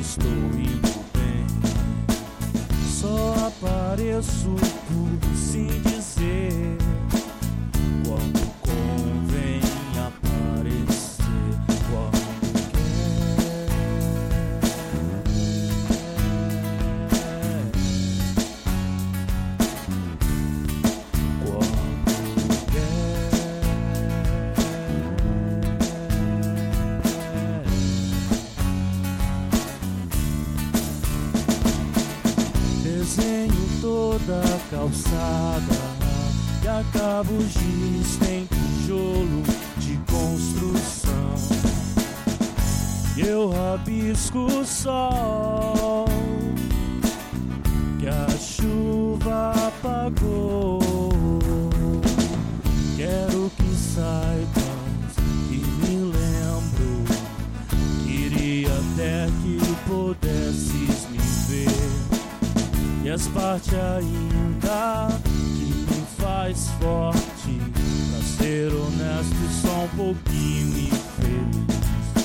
estou indo bem. Só apareço por sim dizer quando convém aparecer, quando quer. Quando quer. Desenho toda a calçada e acabo giz, tem tijolo de construção. Eu rabisco o sol que a chuva apagou. Quero que saibas e me lembro. Queria até que pudesses me ver. E as partes ainda que me faz forte, pra ser honesto e só um pouquinho infeliz.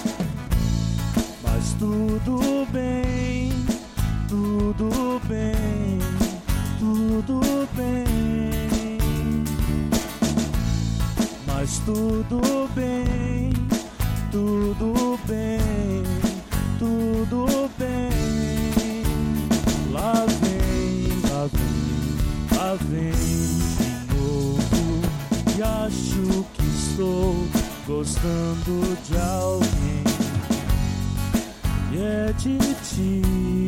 Mas tudo bem, tudo bem, tudo bem. Mas tudo bem, tudo bem, tudo bem. Lá vem, lá vem, lá vem de novo. E acho que estou gostando de alguém. E é de ti.